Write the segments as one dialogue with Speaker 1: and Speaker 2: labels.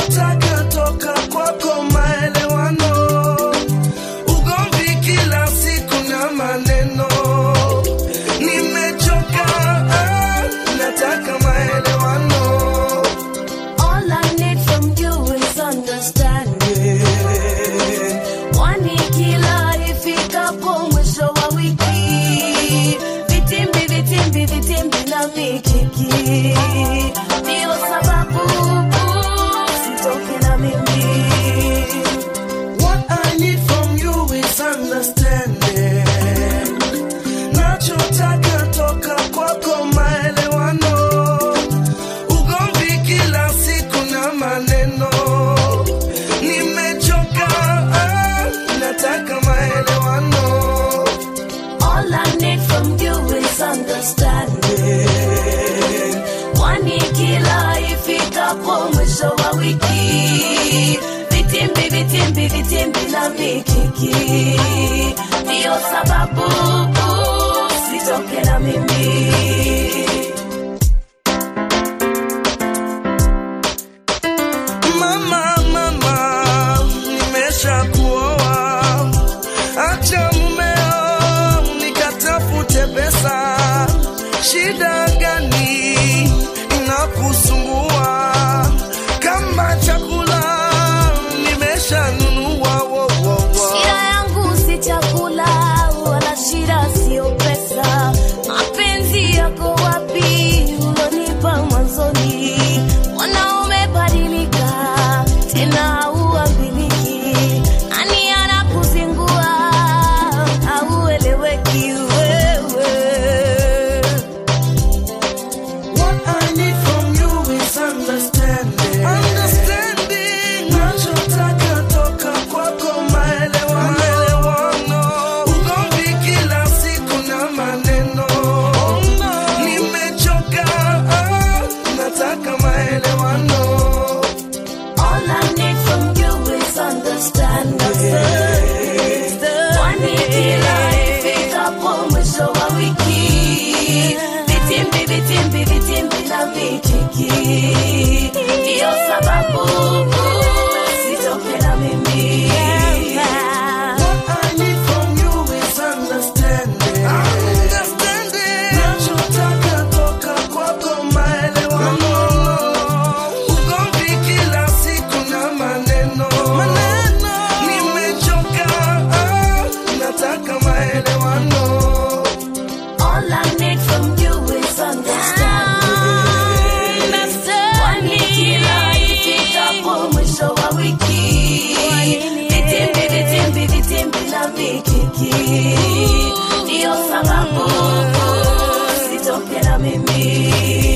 Speaker 1: nachotaka toka kwako maelewano. Ugomvi kila siku na maneno, nimechoka, nataka maelewano.
Speaker 2: All I need from you is understanding. Wani kila ifikapo mwisho wa wiki, vitimbi na mikiki, ndio sababu sitoke na mimi.
Speaker 1: What I need from you is understanding. Nachotaka toka kwako maelewano. Ugomvi kila siku na maneno, nimechoka, nataka maelewano.
Speaker 2: All I need from you is understanding. Wani kila ifikapo mwisho wa wiki, vitimbi na mikiki, ndio sababu sitoke na mimi.
Speaker 1: Mama, nimesha kuoa, acha mumeo nikatafute pesa. Shida gani inakusumbua? Kama chakula nimesha nunua.
Speaker 2: Shida yangu si chakula, wala shida sio pesa. Mapenzi yako wapi ulonipa mwanzoni? Mbona umebadilika tena hauambiliki? Nani anakuzingua haueleweki wewe?
Speaker 1: What I need from you is understanding. Nachotaka toka kwako maelewano. Ugomvi kila siku na maneno, nimechoka, nataka maelewano.
Speaker 2: All I need from you is understanding. Wani kila ifikapo mwisho wa wiki, vitimbi na mikiki, ndio sababu sitoke na mimi.
Speaker 1: What I need from you is understanding. Nachotaka toka kwako maelewano. Ugomvi kila siku na maneno, nimechoka, nataka maelewano.
Speaker 2: All I need from you is understanding. Wani kila ifikapo mwisho wa wiki, vitimbi na mikiki, ndio sababu sitoke na mimi.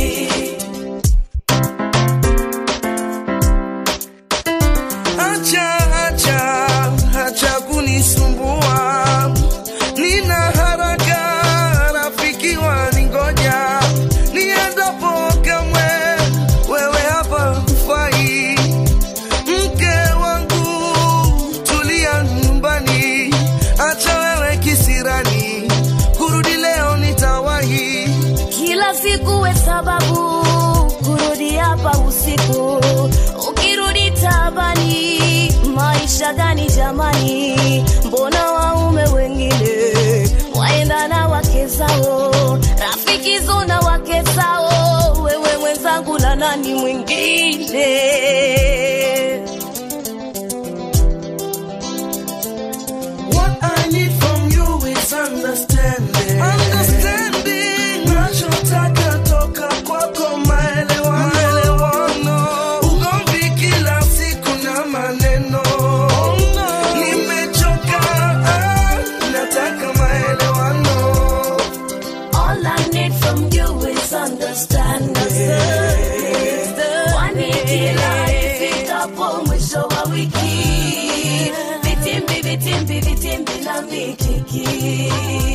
Speaker 1: Acha kunisumbua, nina haraka, rafiki waningoja. Niendapo kamwe wewe hapa hufai. Mke wangu tulia nyumbani, acha wewe kisirani, kurudi leo nitawahi.
Speaker 2: Kila siku we sababu kurudi hapa usiku, ukirudi tabani. Maisha gani jamani? Mbona waume wengine waenda na wake zao, rafiki zona wake zao, wewe mwenzangu na nani mwingine?
Speaker 1: What I need from you is understanding. Nachotaka toka kwako maelewano. Ugomvi kila siku na maneno, nimechoka, nataka maelewano.
Speaker 2: All I need from you is understanding. Wani kila ifikapo mwisho wa wiki, vitimbi na mikiki,